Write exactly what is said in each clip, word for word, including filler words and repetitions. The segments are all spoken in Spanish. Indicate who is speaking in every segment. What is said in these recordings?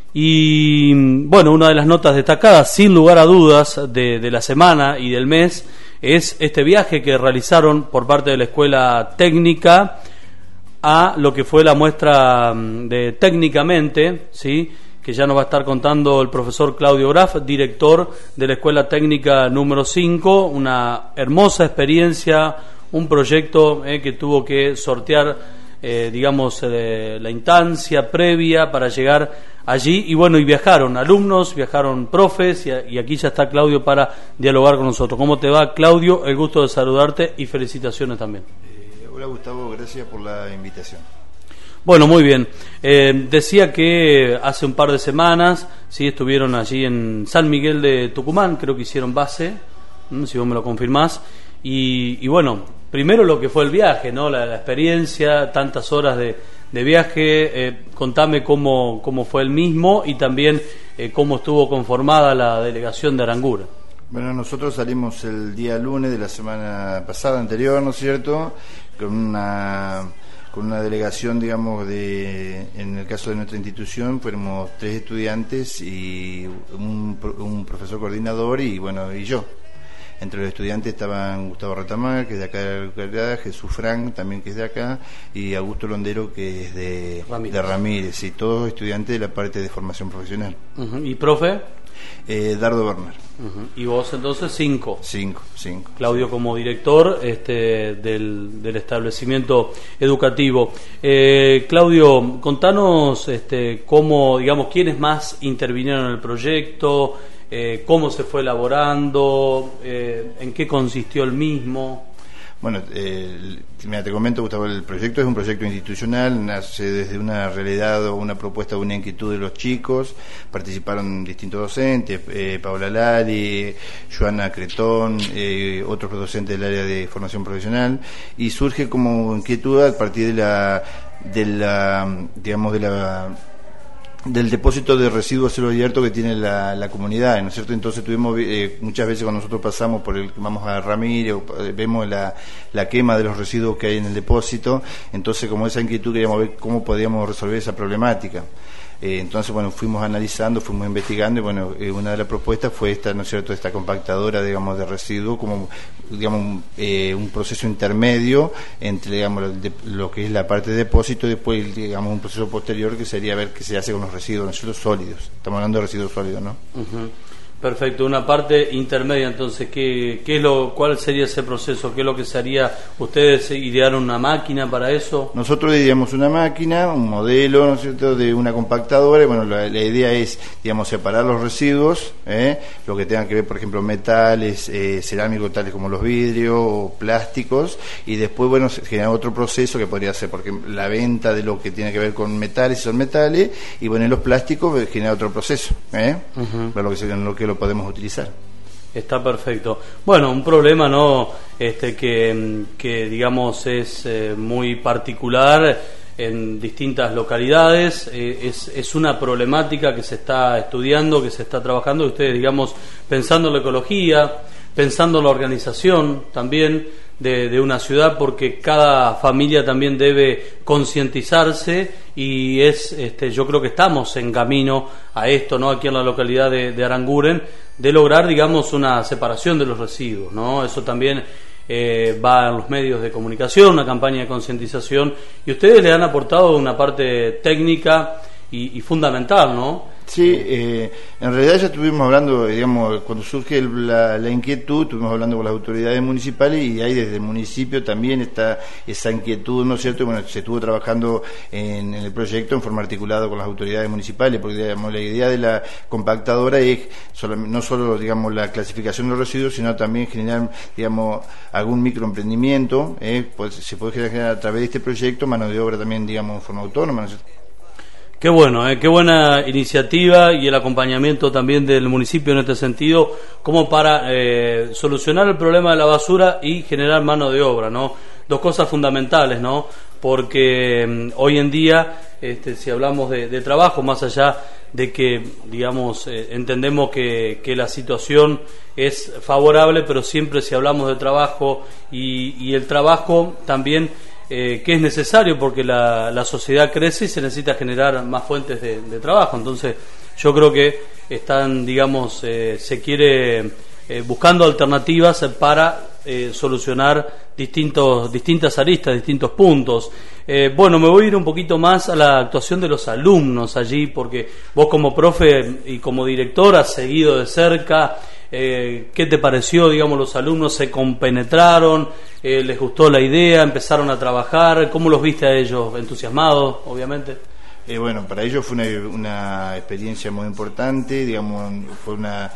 Speaker 1: Y bueno, una de las notas destacadas, sin lugar a dudas, de, de la semana y del mes, es este viaje que realizaron por parte de la Escuela Técnica a lo que fue la muestra de Técnicamente, ¿sí?, que ya nos va a estar contando el profesor Claudio Graf, director de la Escuela Técnica número cinco, una hermosa experiencia, un proyecto eh, que tuvo que sortear, eh, digamos, eh, la instancia previa para llegar allí, y bueno, y viajaron alumnos, viajaron profes, y, y aquí ya está Claudio para dialogar con nosotros. ¿Cómo te va, Claudio? El gusto de saludarte y felicitaciones también.
Speaker 2: Eh, hola Gustavo, gracias por la invitación.
Speaker 1: Bueno, muy bien. Eh, decía que hace un par de semanas, sí, estuvieron allí en San Miguel de Tucumán, creo que hicieron base, ¿m? Si vos me lo confirmás, y, y bueno, primero lo que fue el viaje, ¿no? La, la experiencia, tantas horas de, de viaje, eh, contame cómo, cómo fue el mismo y también eh, cómo estuvo conformada la delegación de Aranguren.
Speaker 2: Bueno, nosotros salimos el día lunes de la semana pasada, anterior, ¿no es cierto?, con una... con una delegación, digamos, de, en el caso de nuestra institución, fuéramos tres estudiantes y un, un profesor coordinador y, bueno, y yo. Entre los estudiantes estaban Gustavo Ratamar, que es de acá de la localidad, Jesús Frank, también que es de acá, y Augusto Londero, que es de Ramírez, de Ramírez y todos estudiantes de la parte de formación profesional.
Speaker 1: Uh-huh. ¿Y profe?
Speaker 2: Eh, Dardo Werner.
Speaker 1: Uh-huh. ¿Y vos entonces cinco?
Speaker 2: Cinco, cinco.
Speaker 1: Claudio
Speaker 2: sí.
Speaker 1: Como director este, del, del establecimiento educativo. Eh, Claudio, contanos este, cómo, digamos, quiénes más intervinieron en el proyecto, eh, cómo se fue elaborando, eh, en qué consistió el mismo.
Speaker 2: Bueno, eh, mira, te comento, Gustavo, el proyecto es un proyecto institucional, nace desde una realidad o una propuesta de una inquietud de los chicos, participaron distintos docentes, eh, Paola Lari, Joana Cretón, eh, otros docentes del área de formación profesional, y surge como inquietud a partir de la, de la digamos, de la... del depósito de residuos a cielo abierto que tiene la, la comunidad, ¿no es cierto? Entonces tuvimos eh, muchas veces cuando nosotros pasamos por el, vamos a Ramírez, eh, vemos la, la quema de los residuos que hay en el depósito, entonces como esa inquietud queríamos ver cómo podíamos resolver esa problemática. Eh, entonces, bueno, fuimos analizando, fuimos investigando y, bueno, eh, una de las propuestas fue esta, ¿no es cierto?, esta compactadora, digamos, de residuos, como, digamos, eh, un proceso intermedio entre, digamos, lo, de, lo que es la parte de depósito y después, digamos, un proceso posterior que sería ver qué se hace con los residuos, ¿no es cierto?, sólidos. Estamos hablando de residuos sólidos, ¿no?
Speaker 1: Uh-huh. Perfecto, una parte intermedia, entonces, ¿qué, qué es lo, ¿cuál sería ese proceso? ¿Qué es lo que se haría? ¿Ustedes idearon una máquina para eso?
Speaker 2: Nosotros ideamos una máquina, un modelo, ¿no es cierto?, de una compactadora, y bueno, la, la idea es, digamos, separar los residuos, ¿eh? lo que tenga que ver, por ejemplo, metales, eh, cerámicos, tales como los vidrios, o plásticos, y después, bueno, generar otro proceso que podría ser, porque la venta de lo que tiene que ver con metales, si son metales, y bueno, los plásticos, generar otro proceso, ¿eh? Uh-huh. Para lo que se, lo que lo podemos utilizar.
Speaker 1: Está perfecto. Bueno, un problema no este que, que digamos es eh, muy particular en distintas localidades, eh, es, es una problemática que se está estudiando, que se está trabajando, y ustedes, digamos, pensando en la ecología, pensando en la organización también de, de una ciudad, porque cada familia también debe concientizarse, y es este yo creo que estamos en camino a esto, ¿no?, aquí en la localidad de, de Aranguren, de lograr, digamos, una separación de los residuos, ¿no? Eso también eh, va en los medios de comunicación, una campaña de concientización, y ustedes le han aportado una parte técnica y, y fundamental, ¿no?
Speaker 2: Sí, eh, en realidad ya estuvimos hablando, digamos, cuando surge el, la, la inquietud, estuvimos hablando con las autoridades municipales, y ahí desde el municipio también está esa inquietud, ¿no es cierto? Y bueno, se estuvo trabajando en, en el proyecto en forma articulada con las autoridades municipales, porque, digamos, la idea de la compactadora es solo, no solo, digamos, la clasificación de los residuos, sino también generar, digamos, algún microemprendimiento, ¿eh? Pues se puede generar a través de este proyecto mano de obra también, digamos, en forma autónoma, ¿no es cierto?
Speaker 1: Qué bueno, eh, qué buena iniciativa, y el acompañamiento también del municipio en este sentido, como para eh, solucionar el problema de la basura y generar mano de obra, ¿no? Dos cosas fundamentales, ¿no? Porque eh, hoy en día, este, si hablamos de, de trabajo, más allá de que, digamos, eh, entendemos que, que la situación es favorable, pero siempre si hablamos de trabajo y, y el trabajo también eh, que es necesario porque la, la sociedad crece y se necesita generar más fuentes de, de trabajo. Entonces yo creo que están, digamos, eh, se quiere eh, buscando alternativas para eh, solucionar distintos distintas aristas, distintos puntos. Eh, bueno, me voy a ir un poquito más a la actuación de los alumnos allí, porque vos como profe y como director has seguido de cerca. Eh, ¿Qué te pareció, digamos, los alumnos se compenetraron? Eh, ¿Les gustó la idea? ¿Empezaron a trabajar? ¿Cómo los viste a ellos? ¿Entusiasmados, obviamente?
Speaker 2: Eh, bueno, para ellos fue una, una experiencia muy importante, digamos, fue una...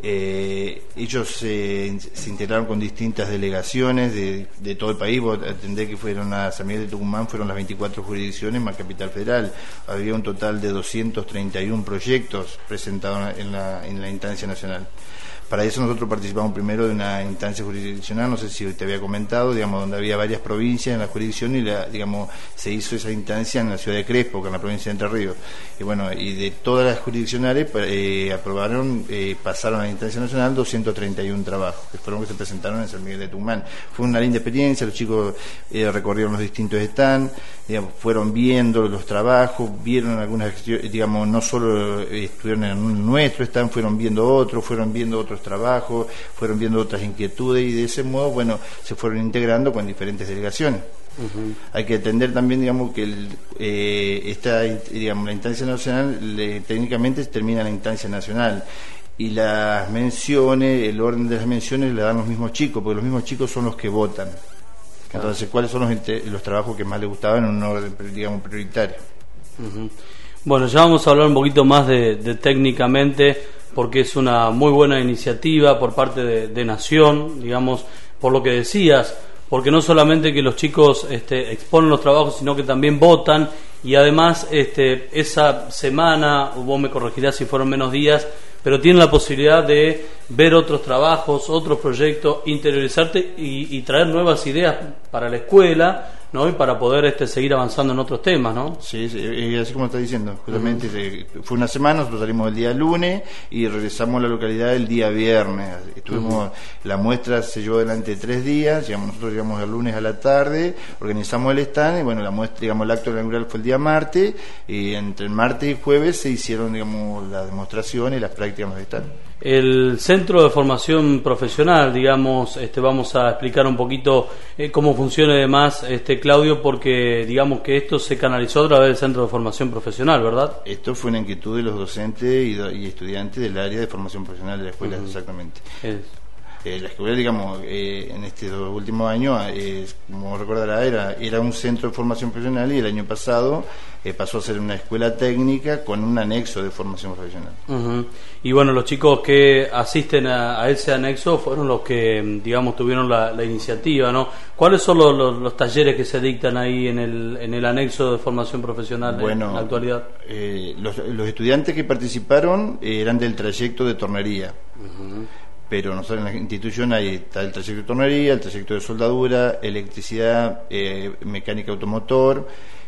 Speaker 2: Eh, ellos eh, se integraron con distintas delegaciones de, de todo el país. Vos atendés que fueron a San Miguel de Tucumán, fueron las veinticuatro jurisdicciones más Capital Federal. Había un total de doscientos treinta y uno proyectos presentados en la, en la instancia nacional. Para eso nosotros participamos primero de una instancia jurisdiccional, no sé si te había comentado, digamos, donde había varias provincias en la jurisdicción y la, digamos, se hizo esa instancia en la ciudad de Crespo, que en la provincia de Entre Ríos. Y bueno, y de todas las jurisdiccionales eh, aprobaron, eh, pasaron a la instancia nacional doscientos treinta y uno trabajos, que fueron los que se presentaron en San Miguel de Tucumán. Fue una linda experiencia, los chicos eh, recorrieron los distintos stands, digamos, fueron viendo los trabajos, vieron algunas, digamos, no solo eh, estuvieron en nuestro stand, fueron viendo otros, fueron viendo otros trabajos, fueron viendo otras inquietudes y de ese modo, bueno, se fueron integrando con diferentes delegaciones. Uh-huh. Hay que entender también, digamos, que el, eh, esta, digamos, la instancia nacional le, técnicamente termina la instancia nacional y las menciones, el orden de las menciones le dan los mismos chicos, porque los mismos chicos son los que votan. Entonces, ¿cuáles son los, los trabajos que más les gustaban en un orden, digamos, prioritario?
Speaker 1: Uh-huh. Bueno, ya vamos a hablar un poquito más de, de técnicamente, porque es una muy buena iniciativa por parte de, de Nación, digamos, por lo que decías, porque no solamente que los chicos este, exponen los trabajos, sino que también votan, y además este, esa semana, vos me corregirás si fueron menos días, pero tienen la posibilidad de ver otros trabajos, otros proyectos, interiorizarte y, y traer nuevas ideas para la escuela, ¿no? Y para poder este, seguir avanzando en otros temas, ¿no?
Speaker 2: Sí, sí, así como está diciendo, justamente uh-huh. Fue una semana, nosotros salimos el día lunes y regresamos a la localidad el día viernes. Estuvimos, uh-huh. La muestra se llevó adelante tres días, digamos, nosotros llegamos el lunes a la tarde, organizamos el stand y bueno, la muestra, digamos, el acto inaugural fue el día martes y entre el martes y jueves se hicieron, digamos, las demostraciones y las prácticas de stand.
Speaker 1: El Centro de Formación Profesional, digamos, este, vamos a explicar un poquito eh, cómo funciona además, este, Claudio, porque digamos que esto se canalizó a través del Centro de Formación Profesional, ¿verdad?
Speaker 2: Esto fue una inquietud de los docentes y, do, y estudiantes del área de formación profesional de la escuela, uh-huh. Exactamente. Es. Eh, la escuela, digamos, eh, en estos dos últimos años, eh, como recordará, era, era un centro de formación profesional y el año pasado eh, pasó a ser una escuela técnica con un anexo de formación profesional. Uh-huh.
Speaker 1: Y bueno, los chicos que asisten a, a ese anexo fueron los que, digamos, tuvieron la, la iniciativa, ¿no? ¿Cuáles son los, los, los talleres que se dictan ahí en el, en el anexo de formación profesional
Speaker 2: bueno,
Speaker 1: en la actualidad?
Speaker 2: Eh, los, los estudiantes que participaron eh, eran del trayecto de tornería. Uh-huh. Pero nosotros en la institución hay está el trayecto de tornería, el trayecto de soldadura, electricidad, eh, mecánica automotor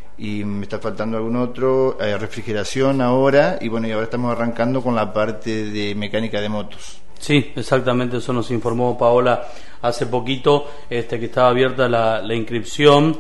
Speaker 2: y me está faltando algún otro, eh, refrigeración ahora y bueno, y ahora estamos arrancando con la parte de mecánica de motos.
Speaker 1: Sí, exactamente, eso nos informó Paola hace poquito, este, que estaba abierta la, la inscripción.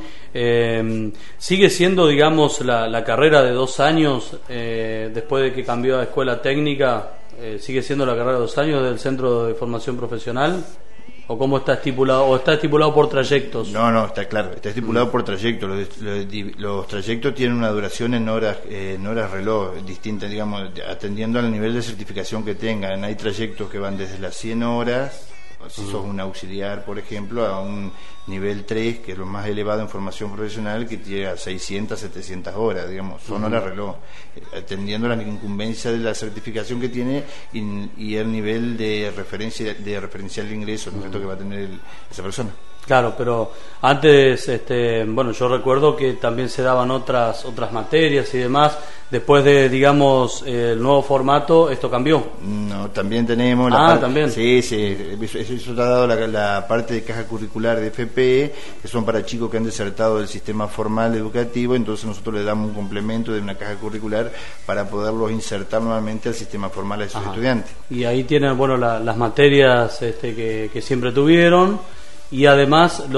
Speaker 1: Eh, sigue siendo, digamos, la, la carrera de dos años eh, después de que cambió a escuela técnica. Eh, ¿Sigue siendo la carrera de dos años del Centro de Formación Profesional? ¿O cómo está estipulado? ¿O está estipulado por trayectos?
Speaker 2: No, no, está claro, está estipulado mm. por trayectos. Los, los, los trayectos tienen una duración en horas eh, en horas reloj, distinta, digamos, atendiendo al nivel de certificación que tengan. Hay trayectos que van desde las cien horas, si sos un auxiliar, por ejemplo, a un nivel tres, que es lo más elevado en formación profesional, que llega a seiscientas, setecientas horas, digamos, son uh-huh. horas reloj, atendiendo la incumbencia de la certificación que tiene y, y el nivel de referencia de referencial de ingreso, ¿no? uh-huh. que va a tener el, esa persona.
Speaker 1: Claro, pero antes, este, bueno, yo recuerdo que también se daban otras otras materias y demás. Después de, digamos, el nuevo formato, ¿esto cambió?
Speaker 2: No, también tenemos la
Speaker 1: ah,
Speaker 2: parte,
Speaker 1: también.
Speaker 2: Sí, sí, eso, eso te ha dado la, la parte de caja curricular de F P E, que son para chicos que han desertado del sistema formal educativo, entonces nosotros les damos un complemento de una caja curricular para poderlos insertar nuevamente al sistema formal a esos Ajá. estudiantes.
Speaker 1: Y ahí tienen, bueno, la, las materias este, que, que siempre tuvieron. Y además los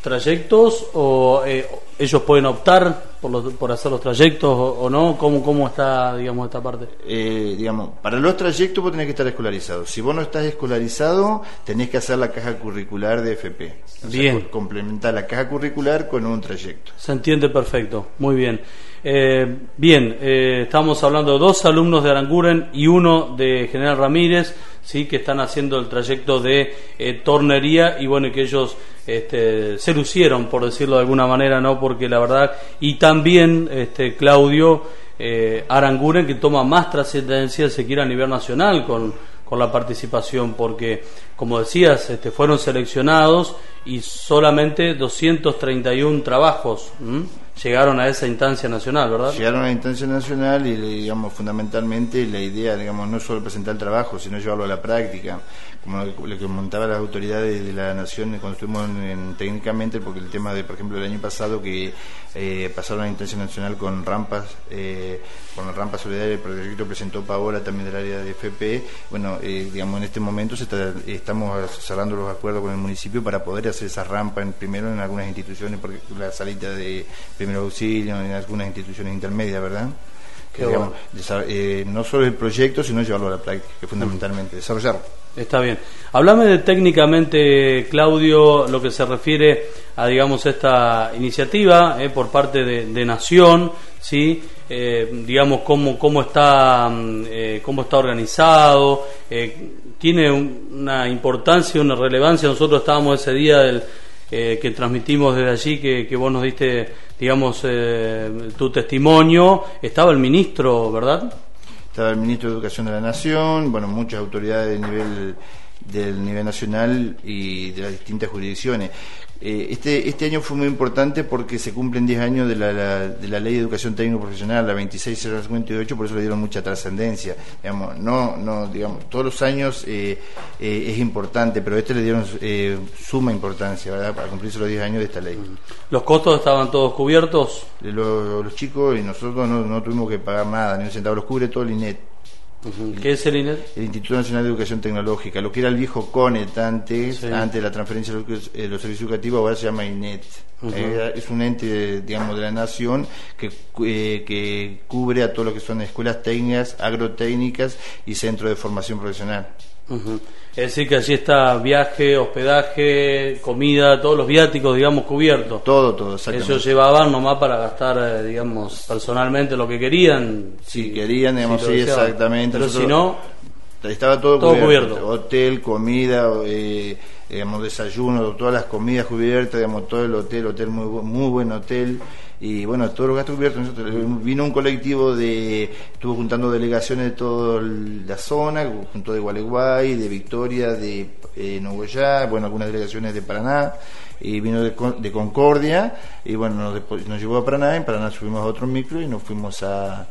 Speaker 1: trayectos o eh, ellos pueden optar por, los, por hacer los trayectos o, o no? ¿Cómo, ¿Cómo está, digamos, esta parte?
Speaker 2: Eh, digamos, para los trayectos vos tenés que estar escolarizado. Si vos no estás escolarizado, tenés que hacer la caja curricular de F P. O
Speaker 1: bien.
Speaker 2: Sea, complementar la caja curricular con un trayecto.
Speaker 1: Se entiende perfecto, muy bien. Eh, bien, eh, estamos hablando de dos alumnos de Aranguren y uno de General Ramírez, sí, que están haciendo el trayecto de eh, tornería y bueno, que ellos este, se lucieron, por decirlo de alguna manera, no, porque la verdad, y también este, Claudio eh, Aranguren, que toma más trascendencia, se quiere, a nivel nacional con, con la participación, porque como decías, este, fueron seleccionados y solamente doscientos treinta y uno trabajos ¿m? llegaron a esa instancia nacional, ¿verdad?
Speaker 2: Llegaron a la instancia nacional y, digamos, fundamentalmente la idea, digamos, no es solo presentar el trabajo, sino llevarlo a la práctica, como lo que montaban las autoridades de la nación cuando estuvimos en, en, técnicamente, porque el tema de, por ejemplo, el año pasado que eh, pasaron a la instancia nacional con rampas, eh, con la rampa solidaria, el proyecto presentó Paola también del área de F P. Bueno, eh, digamos, en este momento se está, estamos cerrando los acuerdos con el municipio para poder hacer esa rampa en, primero en algunas instituciones, porque la salita de primer auxilio, en algunas instituciones intermedias, ¿verdad? Que, digamos, bueno. eh, no solo el proyecto, sino llevarlo a la práctica, que fundamentalmente, desarrollarlo.
Speaker 1: Está bien. Háblame de técnicamente, Claudio, lo que se refiere a, digamos, esta iniciativa eh, por parte de, de Nación, ¿sí? Eh, digamos, cómo, cómo está eh, cómo está organizado, eh, tiene un, una importancia, una relevancia. Nosotros estábamos ese día del, eh, que transmitimos desde allí, que, que vos nos diste, digamos, eh, tu testimonio. Estaba el ministro, ¿verdad?
Speaker 2: Estaba el ministro de Educación de la Nación, bueno, muchas autoridades del nivel del nivel nacional y de las distintas jurisdicciones. Eh, este este año fue muy importante porque se cumplen diez años de la, la, de la Ley de Educación Técnico Profesional, la veintiséis mil cincuenta y ocho, por eso le dieron mucha trascendencia. Digamos, no, no, digamos, todos los años eh, eh, es importante, pero a este le dieron eh, suma importancia, ¿verdad?, para cumplirse los diez años de esta ley.
Speaker 1: ¿Los costos estaban todos cubiertos?
Speaker 2: Los, los chicos y nosotros no, no tuvimos que pagar nada, ni un centavo, los cubre todo el I N E T.
Speaker 1: Uh-huh. ¿Qué es el I N E T?
Speaker 2: El Instituto Nacional de Educación Tecnológica, lo que era el viejo CONET antes,
Speaker 1: sí. antes
Speaker 2: de la transferencia de los, eh, los servicios educativos, ahora se llama I N E T. Uh-huh. eh, es un ente, digamos, de la nación que, eh, que cubre a todo lo que son escuelas técnicas, agrotécnicas y centros de formación profesional.
Speaker 1: Uh-huh. Es decir, que allí está viaje, hospedaje, comida, todos los viáticos, digamos, cubiertos.
Speaker 2: Todo, todo, exactamente.
Speaker 1: Ellos llevaban nomás para gastar, digamos, personalmente lo que querían.
Speaker 2: Si, si querían, digamos, si sí, exactamente.
Speaker 1: Pero si no,
Speaker 2: estaba todo,
Speaker 1: todo
Speaker 2: cubierto.
Speaker 1: cubierto.
Speaker 2: Hotel, comida, eh, digamos, desayuno, todas las comidas cubiertas, digamos, todo el hotel, hotel muy, muy buen hotel. Y bueno, todos los gastos cubiertos. Vino un colectivo de, estuvo juntando delegaciones de toda la zona, junto de Gualeguay, de Victoria, de eh, Nogoyá, bueno, algunas delegaciones de Paraná, y vino de, de Concordia, y bueno, nos, nos llevó a Paraná, en Paraná subimos a otro micro y nos fuimos a,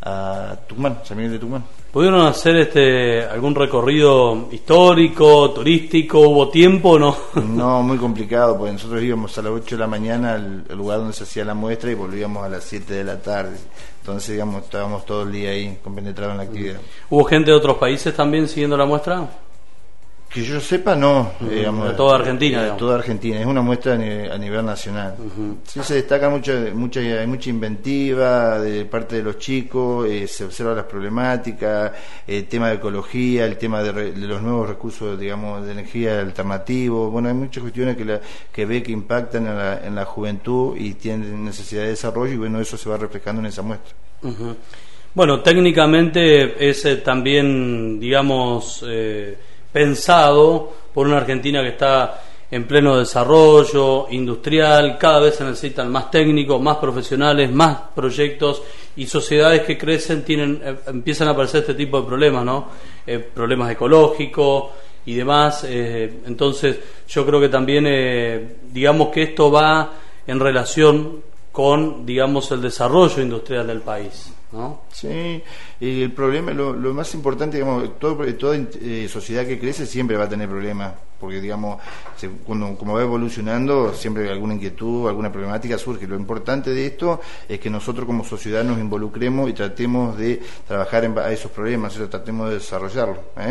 Speaker 2: a Tucumán, San Miguel de Tucumán.
Speaker 1: ¿Pudieron hacer este algún recorrido histórico, turístico? ¿Hubo tiempo o no?
Speaker 2: No, muy complicado, porque nosotros íbamos a las ocho de la mañana al, al lugar donde se hacía la muestra y volvíamos a las siete de la tarde. Entonces, digamos, estábamos todo el día ahí compenetrados en la actividad.
Speaker 1: ¿Hubo gente de otros países también siguiendo la muestra?
Speaker 2: Que yo sepa, no.
Speaker 1: Uh-huh.
Speaker 2: Digamos,
Speaker 1: de toda Argentina.
Speaker 2: De toda Argentina, es una muestra a nivel, a nivel nacional. Uh-huh. Sí, se destaca mucho, mucha, hay mucha inventiva de parte de los chicos, eh, se observan las problemáticas, el tema de ecología, el tema de, re, de los nuevos recursos, digamos, de energía alternativos. Bueno, hay muchas cuestiones que, la, que ve que impactan en la, en la juventud y tienen necesidad de desarrollo, y bueno, eso se va reflejando en esa muestra.
Speaker 1: Uh-huh. Bueno, técnicamente es eh, también, digamos, eh, pensado por una Argentina que está en pleno desarrollo industrial. Cada vez se necesitan más técnicos, más profesionales, más proyectos, y sociedades que crecen tienen eh, empiezan a aparecer este tipo de problemas, ¿no? Eh, problemas ecológicos y demás. Eh, entonces, yo creo que también, eh, digamos que esto va en relación con, digamos, el desarrollo industrial del país, ¿no?
Speaker 2: Sí, y el problema, lo, lo más importante, digamos, todo, toda eh, sociedad que crece siempre va a tener problemas, porque, digamos, se, cuando como va evolucionando, siempre alguna inquietud, alguna problemática surge. Lo importante de esto es que nosotros como sociedad nos involucremos y tratemos de trabajar en, a esos problemas, o sea, tratemos de desarrollarlo, ¿eh?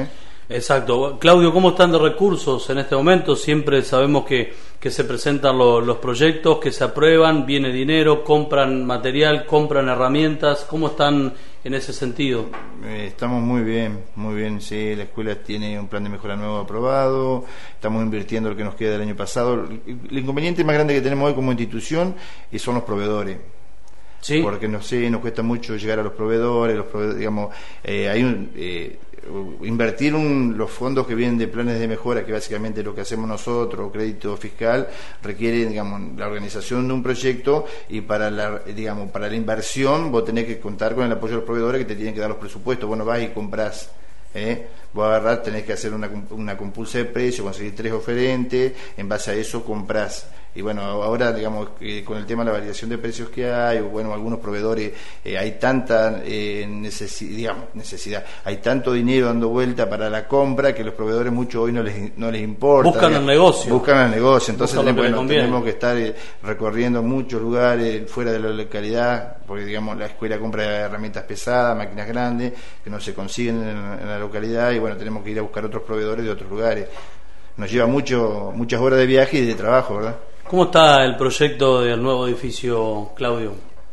Speaker 1: Exacto. Claudio, ¿cómo están de recursos en este momento? Siempre sabemos que, que se presentan lo, los proyectos, que se aprueban, viene dinero, compran material, compran herramientas. ¿Cómo están en ese sentido?
Speaker 2: Eh, estamos muy bien, muy bien, sí, la escuela tiene un plan de mejora nuevo aprobado, estamos invirtiendo lo que nos queda del año pasado. El inconveniente más grande que tenemos hoy como institución son los proveedores.
Speaker 1: ¿Sí?
Speaker 2: Porque no sé, nos cuesta mucho llegar a los proveedores, los proveedores, digamos, eh, hay un... Eh, invertir un, los fondos que vienen de planes de mejora, que básicamente lo que hacemos nosotros, crédito fiscal, requiere, digamos, la organización de un proyecto, y para la, digamos, para la inversión vos tenés que contar con el apoyo de los proveedores que te tienen que dar los presupuestos. Vos no vas y comprás, ¿eh? Vos agarrás, tenés que hacer una, una compulsa de precio, conseguir tres oferentes, en base a eso comprás. Y bueno, ahora, digamos, eh, con el tema de la variación de precios que hay, o bueno, algunos proveedores, eh, hay tanta eh, necesi digamos, necesidad, hay tanto dinero dando vuelta para la compra que los proveedores mucho hoy no les, no les importa.
Speaker 1: Buscan
Speaker 2: digamos,
Speaker 1: el negocio.
Speaker 2: Buscan el negocio, entonces
Speaker 1: Buscan
Speaker 2: tenemos,
Speaker 1: que
Speaker 2: bueno, tenemos que estar eh, recorriendo muchos lugares fuera de la localidad, porque digamos, la escuela compra herramientas pesadas, máquinas grandes, que no se consiguen en, en la localidad, y bueno, tenemos que ir a buscar otros proveedores de otros lugares. Nos lleva mucho muchas horas de viaje y de trabajo, ¿verdad?
Speaker 1: ¿Cómo está el proyecto del nuevo edificio, Claudio?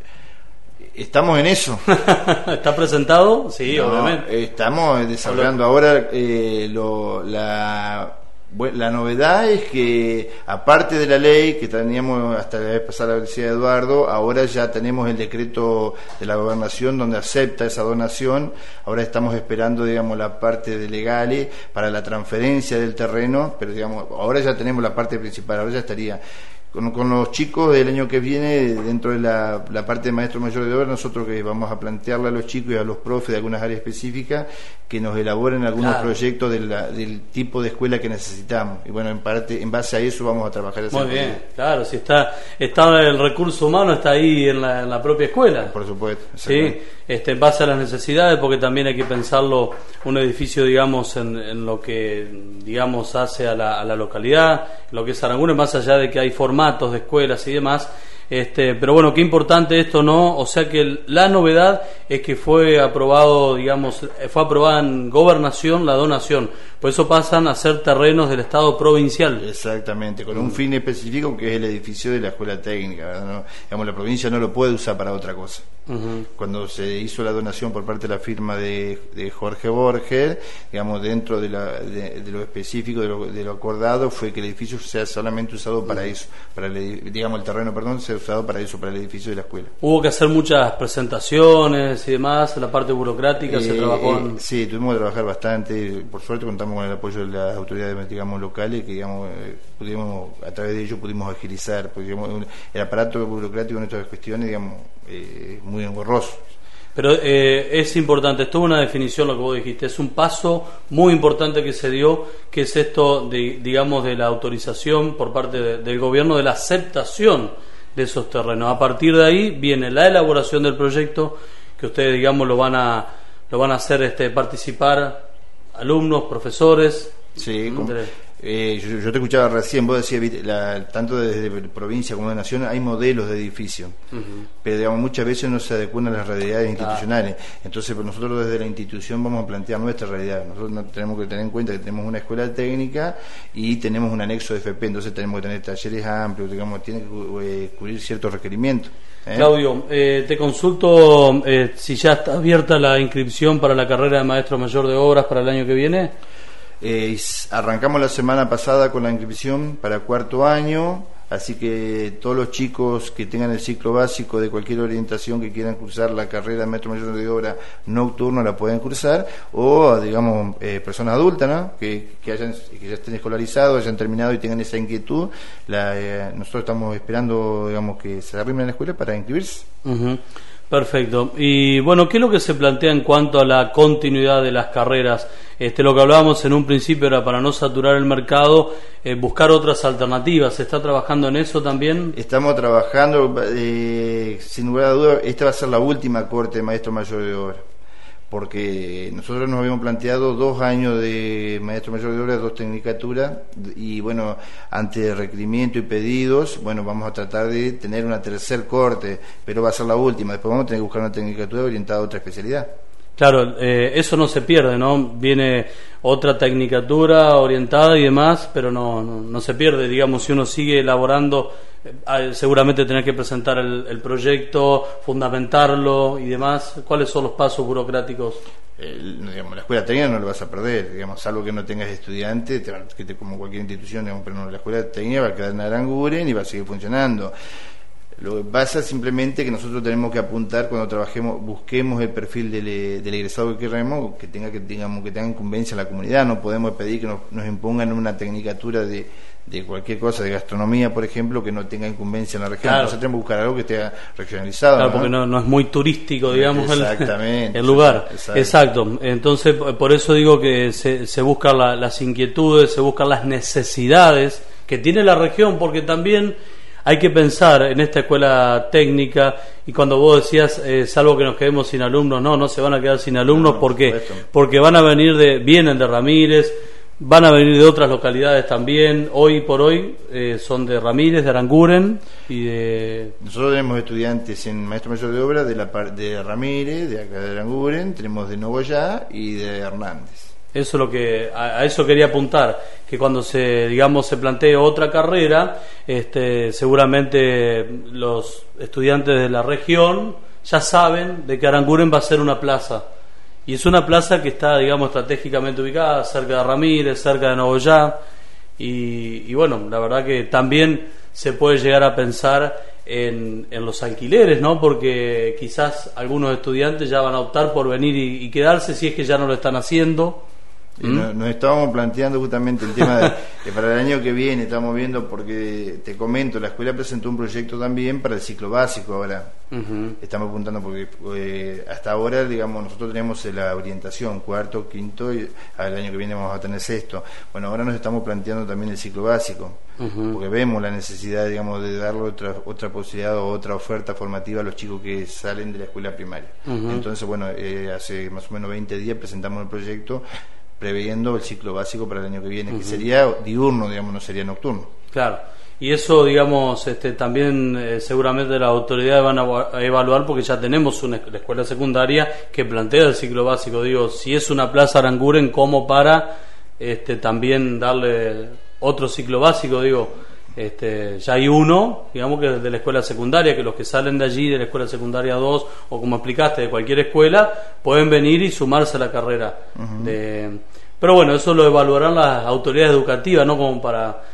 Speaker 2: Estamos en eso.
Speaker 1: ¿Está presentado? Sí,
Speaker 2: no,
Speaker 1: obviamente.
Speaker 2: Estamos desarrollando ahora eh, lo, la... La novedad es que, aparte de la ley que teníamos hasta la vez pasada, la decía Eduardo, ahora ya tenemos el decreto de la gobernación donde acepta esa donación. Ahora estamos esperando, digamos, la parte de legales para la transferencia del terreno, pero digamos, ahora ya tenemos la parte principal, ahora ya estaría. Con, con los chicos del año que viene, dentro de la, la parte de maestro mayor de obra, nosotros que vamos a plantearle a los chicos y a los profes de algunas áreas específicas que nos elaboren algunos
Speaker 1: claro. proyectos
Speaker 2: de la, del tipo de escuela que necesitamos. Y bueno, en parte, en base a eso vamos a trabajar.
Speaker 1: Muy bien, día. Claro, si está, está el recurso humano, está ahí en la, en la propia escuela.
Speaker 2: Por supuesto.
Speaker 1: Sí, este, en base a las necesidades, porque también hay que pensarlo, un edificio, digamos, en, en lo que, digamos, hace a la, a la localidad, lo que es Aranguren, más allá de que hay formatos de escuelas y demás, este, pero bueno, qué importante esto, ¿no? O sea que la novedad es que fue aprobado, digamos, fue aprobada en gobernación la donación, por eso pasan a ser terrenos del Estado provincial.
Speaker 2: Exactamente, con un mm. fin específico que es el edificio de la escuela técnica, ¿verdad? No, digamos, la provincia no lo puede usar para otra cosa. Uh-huh. Cuando se hizo la donación por parte de la firma de, de Jorge Borges, digamos, dentro de, la, de, de lo específico, de lo, de lo acordado, fue que el edificio sea solamente usado para uh-huh. eso, para el, digamos, el terreno, perdón, sea usado para eso, para el edificio de la escuela.
Speaker 1: Hubo que hacer muchas presentaciones y demás, la parte burocrática eh, se trabajó en...
Speaker 2: eh, Sí, tuvimos que trabajar bastante, por suerte contamos con el apoyo de las autoridades, digamos, locales, que digamos, eh, pudimos, a través de ellos pudimos agilizar, porque digamos, el aparato burocrático en estas cuestiones, digamos, eh, muy engorroso.
Speaker 1: Pero eh, es importante, esto es una definición lo que vos dijiste, es un paso muy importante que se dio, que es esto de, digamos, de la autorización por parte de, del gobierno, de la aceptación de esos terrenos. A partir de ahí viene la elaboración del proyecto, que ustedes, digamos, lo van a lo van a hacer este participar alumnos, profesores.
Speaker 2: Sí, como, eh, yo, yo te escuchaba recién, vos decías, la, tanto desde provincia como de nación hay modelos de edificio, uh-huh. pero digamos, muchas veces no se adecuan a las realidades institucionales. Ah. Entonces, pues, nosotros desde la institución vamos a plantear nuestra realidad. Nosotros tenemos que tener en cuenta que tenemos una escuela técnica y tenemos un anexo de F P, entonces tenemos que tener talleres amplios, digamos, tiene que eh, cubrir ciertos requerimientos. ¿Eh?
Speaker 1: Claudio, eh, te consulto eh, si ya está abierta la inscripción para la carrera de maestro mayor de obras para el año que viene.
Speaker 2: Eh, arrancamos la semana pasada con la inscripción para cuarto año, así que todos los chicos que tengan el ciclo básico de cualquier orientación que quieran cursar la carrera de maestro mayor de obra nocturno la pueden cursar, o digamos eh, personas adultas, ¿no? que, que, hayan, que ya estén escolarizados, hayan terminado y tengan esa inquietud. La, eh, nosotros estamos esperando, digamos, que se arrimen a la escuela para inscribirse.
Speaker 1: Uh-huh. Perfecto. Y bueno, ¿qué es lo que se plantea en cuanto a la continuidad de las carreras? Este, lo que hablábamos en un principio era, para no saturar el mercado, eh, buscar otras alternativas. ¿Se está trabajando en eso también?
Speaker 2: Estamos trabajando, eh, sin lugar a dudas, esta va a ser la última corte de maestro mayor de obra, porque nosotros nos habíamos planteado dos años de maestro mayor de obra, dos tecnicaturas, y bueno, ante requerimiento y pedidos, bueno, vamos a tratar de tener una tercer corte, pero va a ser la última. Después vamos a tener que buscar una tecnicatura orientada a otra especialidad.
Speaker 1: Claro, eh, eso no se pierde, ¿no? Viene otra tecnicatura orientada y demás, pero no, no, no se pierde. Digamos, si uno sigue elaborando, eh, seguramente tenés que presentar el, el proyecto, fundamentarlo y demás. ¿Cuáles son los pasos burocráticos?
Speaker 2: El, digamos, la escuela técnica no lo vas a perder, digamos, salvo que no tengas estudiantes, te, que te, como cualquier institución, digamos, pero no, la escuela técnica va a quedar en Aranguren y va a seguir funcionando. Lo que pasa simplemente que nosotros tenemos que apuntar cuando trabajemos, busquemos el perfil del, del egresado que queremos, que tenga que digamos que tenga incumbencia en la comunidad. No podemos pedir que nos, nos impongan una tecnicatura de, de cualquier cosa, de gastronomía, por ejemplo, que no tenga incumbencia en la región.
Speaker 1: Claro.
Speaker 2: Nosotros tenemos que buscar algo que esté regionalizado.
Speaker 1: Claro,
Speaker 2: ¿no?
Speaker 1: porque no, no es muy turístico, digamos,
Speaker 2: exactamente,
Speaker 1: el, el lugar.
Speaker 2: Exacto.
Speaker 1: Exacto. Entonces, por eso digo que se, se buscan la, las inquietudes, se buscan las necesidades que tiene la región, porque también hay que pensar en esta escuela técnica, y cuando vos decías, eh, salvo que nos quedemos sin alumnos, no, no se van a quedar sin alumnos, no, porque porque van a venir de, vienen de Ramírez, van a venir de otras localidades también. Hoy por hoy eh, son de Ramírez, de Aranguren y de...
Speaker 2: Nosotros tenemos estudiantes en Maestro Mayor de Obra de, la, de Ramírez, de acá de Aranguren, tenemos de Nogoyá y de Hernández.
Speaker 1: Eso es lo que a, a eso quería apuntar, que cuando se digamos se plantee otra carrera, este, seguramente los estudiantes de la región ya saben de que Aranguren va a ser una plaza, y es una plaza que está, digamos, estratégicamente ubicada cerca de Ramírez, cerca de Nogoyá, y, y bueno, la verdad que también se puede llegar a pensar en, en los alquileres, ¿no? Porque quizás algunos estudiantes ya van a optar por venir y, y quedarse, si es que ya no lo están haciendo.
Speaker 2: ¿Mm? Nos, nos estábamos planteando justamente el tema de que para el año que viene estamos viendo, porque te comento, la escuela presentó un proyecto también para el ciclo básico ahora. Uh-huh. Estamos apuntando porque eh, hasta ahora, digamos, nosotros tenemos la orientación cuarto, quinto, y al año que viene vamos a tener sexto. Bueno, ahora nos estamos planteando también el ciclo básico, uh-huh, porque vemos la necesidad, digamos, de darle otra otra posibilidad o otra oferta formativa a los chicos que salen de la escuela primaria. Uh-huh. Entonces, bueno, eh, hace más o menos veinte días presentamos el proyecto previendo el ciclo básico para el año que viene, uh-huh, que sería diurno, digamos, no sería nocturno.
Speaker 1: Claro, y eso, digamos, este, también eh, seguramente las autoridades van a, a evaluar, porque ya tenemos una la escuela secundaria que plantea el ciclo básico. Digo, si es una plaza Aranguren, como para este, también darle otro ciclo básico, digo, este, ya hay uno, digamos, que es de la escuela secundaria, que los que salen de allí, de la escuela secundaria dos, o como explicaste, de cualquier escuela, pueden venir y sumarse a la carrera. Uh-huh. de Pero bueno, eso lo evaluarán las autoridades educativas, ¿no? Como para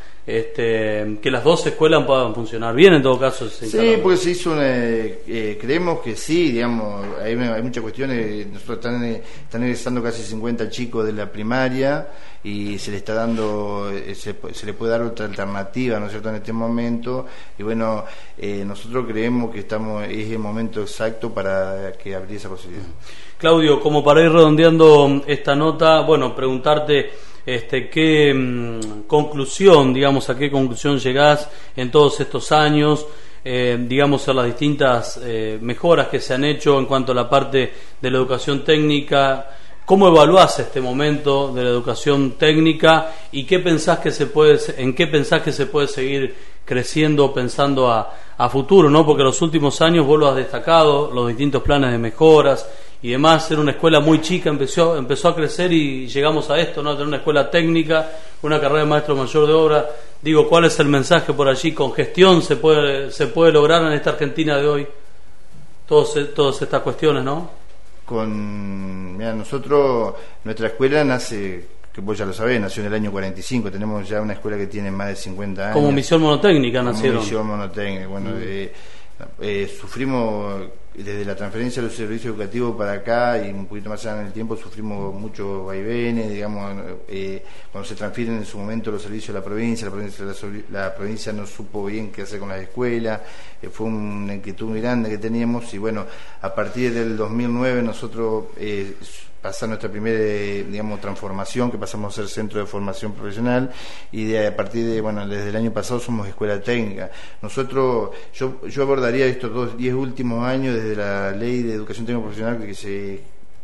Speaker 1: este, que las dos escuelas puedan funcionar bien, en todo caso.
Speaker 2: Sí, porque se hizo una, eh, creemos que sí, digamos, hay, hay muchas cuestiones. Nosotros están, están egresando casi cincuenta chicos de la primaria y se le está dando, se, se le puede dar otra alternativa, ¿no es cierto?, en este momento. Y bueno, eh, nosotros creemos que estamos es el momento exacto para que abrir esa posibilidad.
Speaker 1: Claudio, como para ir redondeando esta nota, bueno, preguntarte este, qué mmm, conclusión, digamos, a qué conclusión llegás en todos estos años, eh, digamos, a las distintas eh, mejoras que se han hecho en cuanto a la parte de la educación técnica. ¿Cómo evaluás este momento de la educación técnica y qué pensás que se puede, en qué pensás que se puede seguir creciendo, pensando a, a futuro, ¿no? Porque los últimos años vos lo has destacado, los distintos planes de mejoras y demás. Era una escuela muy chica, empezó empezó a crecer y llegamos a esto, ¿no? A tener una escuela técnica, una carrera de maestro mayor de obra. Digo, ¿cuál es el mensaje por allí? ¿Con gestión se puede se puede lograr en esta Argentina de hoy todos, todas estas cuestiones, no?
Speaker 2: Con, mira, nosotros, nuestra escuela nace, que vos ya lo sabés, nació en el año cuarenta y cinco, tenemos ya una escuela que tiene más de cincuenta años.
Speaker 1: Como misión monotécnica nacieron.
Speaker 2: Como misión monotécnica, bueno, mm. eh, eh, sufrimos desde la transferencia de los servicios educativos para acá y un poquito más allá en el tiempo, sufrimos muchos vaivenes, digamos, eh, cuando se transfieren en su momento los servicios a la provincia, la provincia, la, la provincia no supo bien qué hacer con las escuelas, eh, fue una inquietud muy grande que teníamos y bueno, a partir del dos mil nueve nosotros eh, pasar nuestra primera, digamos, transformación, que pasamos a ser centro de formación profesional y de, a partir de, bueno, desde el año pasado somos escuela técnica. Nosotros, yo, yo abordaría estos dos, diez últimos años desde la ley de educación técnico profesional que se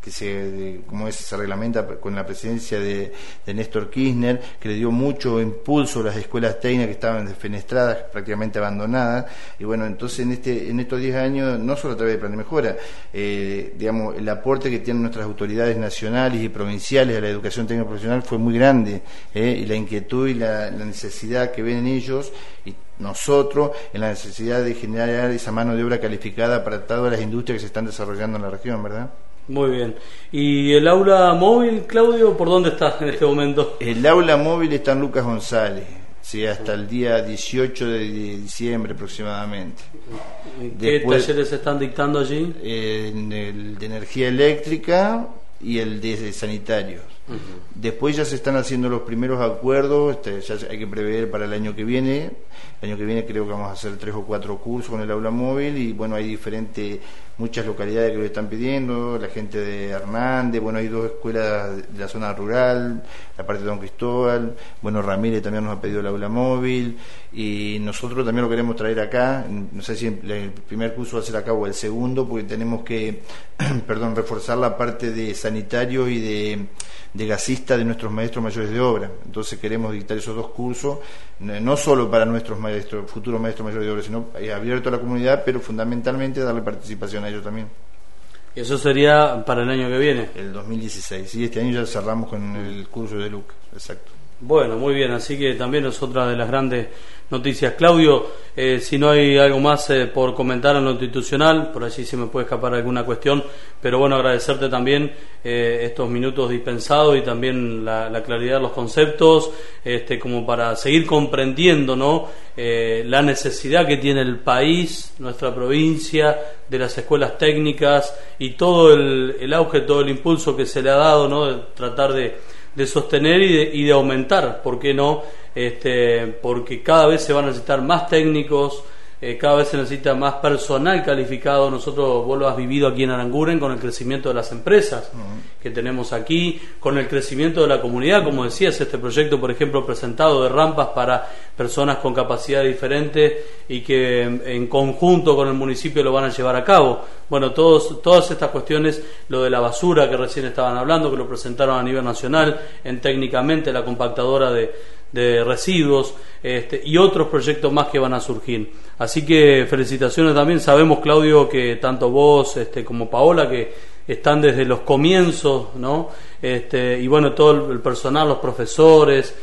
Speaker 2: que se, como es, se reglamenta con la presidencia de, de Néstor Kirchner, que le dio mucho impulso a las escuelas técnicas que estaban desfenestradas, prácticamente abandonadas, y bueno, entonces en este en estos diez años, no solo a través de Plan de Mejora, eh, digamos, el aporte que tienen nuestras autoridades nacionales y provinciales a la educación técnica profesional fue muy grande, eh, y la inquietud y la, la necesidad que ven ellos, y nosotros, en la necesidad de generar esa mano de obra calificada para todas las industrias que se están desarrollando en la región, ¿verdad?
Speaker 1: Muy bien. ¿Y el aula móvil, Claudio, por dónde está en este momento?
Speaker 2: El aula móvil está en Lucas González, sí, hasta el día dieciocho de diciembre aproximadamente.
Speaker 1: ¿Qué
Speaker 2: Después,
Speaker 1: talleres se están dictando allí?
Speaker 2: En el de energía eléctrica y el de sanitarios. Uh-huh. Después ya se están haciendo los primeros acuerdos, este, ya hay que prever para el año que viene. El año que viene creo que vamos a hacer tres o cuatro cursos con el aula móvil, y bueno, hay diferentes, muchas localidades que lo están pidiendo, la gente de Hernández, bueno, hay dos escuelas de la zona rural, la parte de Don Cristóbal, bueno, Ramírez también nos ha pedido el aula móvil, y nosotros también lo queremos traer acá, no sé si el primer curso va a ser acá o el segundo, porque tenemos que, perdón, reforzar la parte de sanitarios y de, de gasista de nuestros maestros mayores de obra. Entonces queremos dictar esos dos cursos, no solo para nuestros maestros, futuros maestros mayores de obra, sino abierto a la comunidad, pero fundamentalmente darle participación a ellos también.
Speaker 1: ¿Y eso sería para el año que viene?
Speaker 2: El dos mil dieciséis, y este año ya cerramos con el curso de Lucas, exacto.
Speaker 1: Bueno, muy bien, así que también es otra de las grandes noticias. Claudio, eh, si no hay algo más eh, por comentar en lo institucional, por allí se me puede escapar alguna cuestión, pero bueno, agradecerte también eh, estos minutos dispensados y también la, la claridad de los conceptos, este, como para seguir comprendiendo, ¿no?, eh, la necesidad que tiene el país, nuestra provincia, de las escuelas técnicas y todo el, el auge, todo el impulso que se le ha dado, ¿no?, de tratar de de sostener y de, y de aumentar, ¿por qué no? Este, porque cada vez se van a necesitar más técnicos, eh, cada vez se necesita más personal calificado. Nosotros, vos lo has vivido aquí en Aranguren con el crecimiento de las empresas uh-huh. que tenemos aquí, con el crecimiento de la comunidad, como decías, este proyecto, por ejemplo, presentado de rampas para personas con capacidades diferentes y que en, en conjunto con el municipio lo van a llevar a cabo. Bueno, todos, todas estas cuestiones, lo de la basura que recién estaban hablando, que lo presentaron a nivel nacional, en técnicamente la compactadora de, de residuos, este, y otros proyectos más que van a surgir. Así que felicitaciones también. Sabemos, Claudio, que tanto vos este, como Paola, que están desde los comienzos, ¿no? Este, y bueno, todo el personal, los profesores,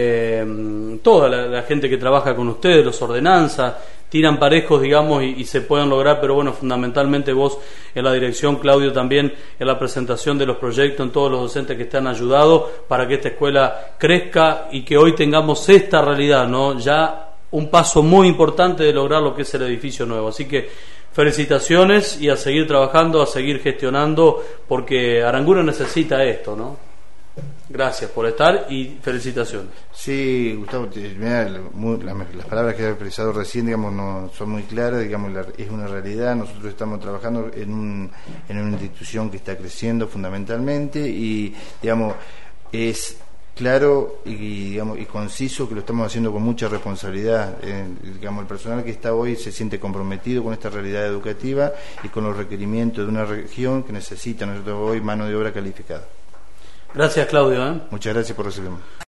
Speaker 1: eh, toda la, la gente que trabaja con ustedes, los ordenanzas, tiran parejos, digamos, y, y se pueden lograr, pero bueno, fundamentalmente vos en la dirección, Claudio, también en la presentación de los proyectos, en todos los docentes que te han ayudado para que esta escuela crezca y que hoy tengamos esta realidad, ¿no? Ya un paso muy importante de lograr lo que es el edificio nuevo. Así que felicitaciones y a seguir trabajando, a seguir gestionando, porque Aranguren necesita esto, ¿no? Gracias por estar y felicitaciones.
Speaker 2: Sí, Gustavo, mira, las palabras que he expresado recién, digamos, no son muy claras, digamos, la, es una realidad. Nosotros estamos trabajando en, un, en una institución que está creciendo fundamentalmente y, digamos, es claro y, digamos, y conciso que lo estamos haciendo con mucha responsabilidad. Eh, digamos, el personal que está hoy se siente comprometido con esta realidad educativa y con los requerimientos de una región que necesita nosotros hoy mano de obra calificada.
Speaker 1: Gracias, Claudio. ¿eh?
Speaker 2: Muchas gracias por recibirme.